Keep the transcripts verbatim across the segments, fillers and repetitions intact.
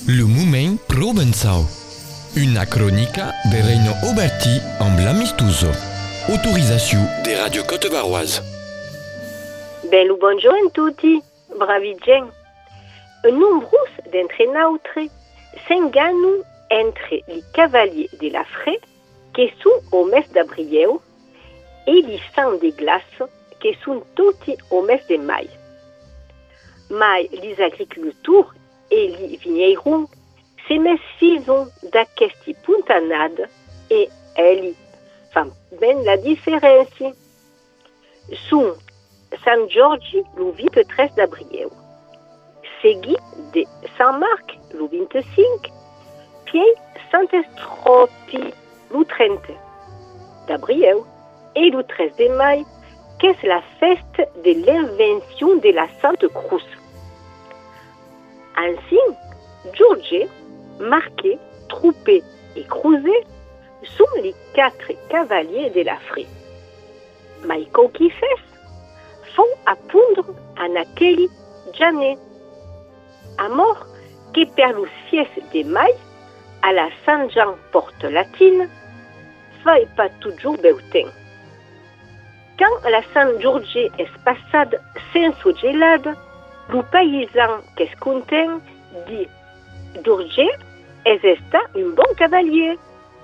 Le Moment Provençal. Una cronica de Reino Oberti amb l'Amistuso. Autorisation des radios Côte-Varoise. Bello buongiorno a tutti, bravi gent. Nombreux d'entrenautres s'engannent entre les cavaliers de la Fraie, qui sont au mes d'abriel, et les sangs de glace, qui sont tutti au mes de mai. Mais les agriculteurs et les vignerons se méfient d'aquesta puntanade et elles font bien la différence. Sont Sant Jordi le vingt-trois d'abriel, seguit de Sant Marc le vingt-cinq, puis Sant Estropi le trente d'abriel et le treize de mai, qui est la fête de l'invention de la Sainte Croix. Ainsi, Georges, Marquet, Troupé et Crouzet sont les quatre cavaliers de la Fraie. Michael Kifes font à pondre en aquel janet. À mort que per le siège de mai, à la Saint-Jean porte latine, fait pas toujours beau temps. Quand la Sant-George est passée sans gelade, le paysan qui est content dit George est un bon cavalier.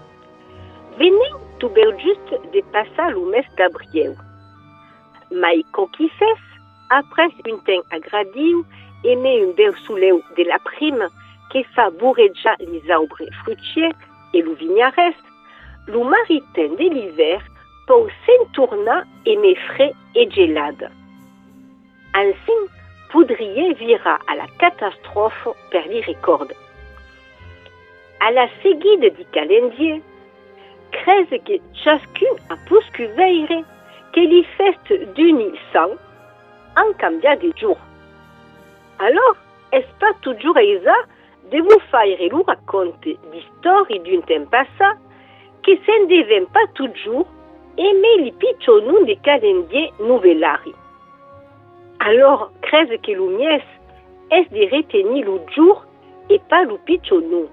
Venez tout bel juste de passer le mes d'abriel. Michael Kifes, après un temps agradé, aimait un bel soleil de la prime qui favorise les arbres fruitiers et le vignares, le maritain de l'hiver pour s'entourner et mes frais et gelades. Ainsi, Poudrier vira à la catastrophe per les records. À la seguide du calendrier, crèse que chacun a plus que veille que les fêtes d'unis sang en cambia de jour. Alors, est-ce pas toujours aisé de vous faire le raconte d'histoire d'un temps passé qui s'en devient pas toujours aimer les pichonous des calendriers nouvellari. Alors, crève que le mies est de retenir le jour et pas le pichonou.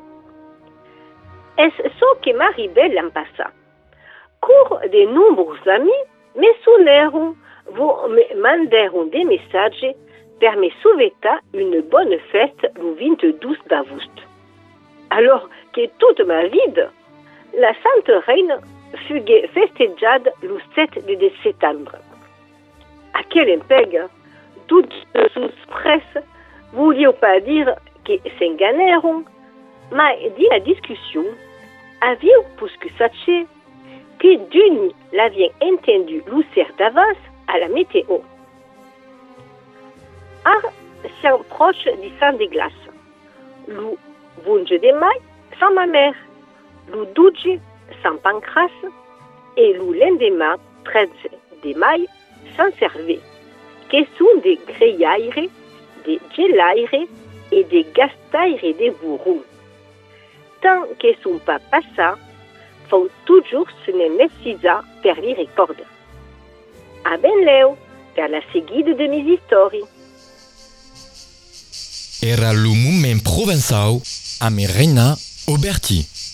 Est-ce ce que m'arrivait l'an passé? Cours de nombreux amis me sonneront, vous me manderont des messages pour me souhaiter une bonne fête le vingt-deux d'août. Alors que toute ma vie, la Sainte Reine fut festejada le sept de septembre. À quel impeg, toutes sous presse, voulions pas dire que s'enganeront, mais dit la discussion, avions plus que sachez que d'une l'avions entendu l'ousser d'avance à la météo. Ar s'en proche du sang de glace. Le vingt de mai, sans ma mère. Le douze, sans Pancras. Et le lendemain, treize de mai, sans Servet. Qui sont des greillaires, des gelaires et des gastaires de bourreaux. Tant qu'ils ne sont pas passés, faut toujours se méfier per les records. A ben leo, per la seguide de mes histoires. Era le Moment Provençal amb Reina Oberti.